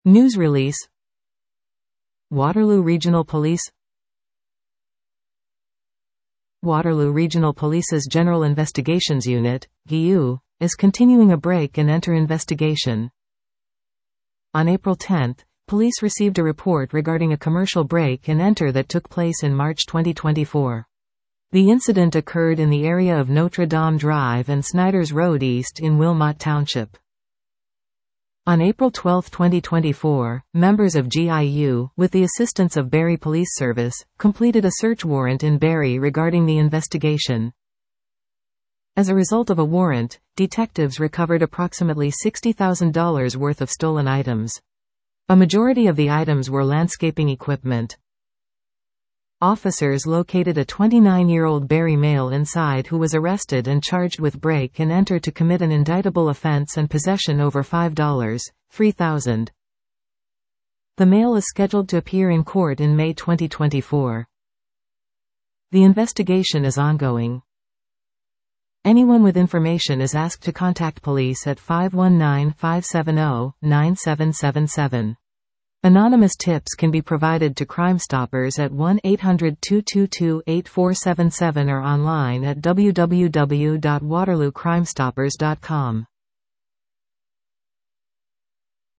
News release. Waterloo Regional Police. Waterloo Regional Police's General Investigations Unit, GIU, is continuing a break-and-enter investigation. On April 10, police received a report regarding a commercial break-and-enter that took place in March 2024. The incident occurred in the area of Notre Dame Drive and Snyders Road East in Wilmot Township. On April 12, 2024, members of GIU, with the assistance of Barrie Police Service, completed a search warrant in Barrie regarding the investigation. As a result of a warrant, detectives recovered approximately $60,000 worth of stolen items. A majority of the items were landscaping equipment. Officers located a 29-year-old Barrie male inside who was arrested and charged with break-and-enter to commit an indictable offense and possession over $3,000. The male is scheduled to appear in court in May 2024. The investigation is ongoing. Anyone with information is asked to contact police at 519-570-9777. Anonymous tips can be provided to Crime Stoppers at 1-800-222-8477 or online at www.waterloocrimestoppers.com.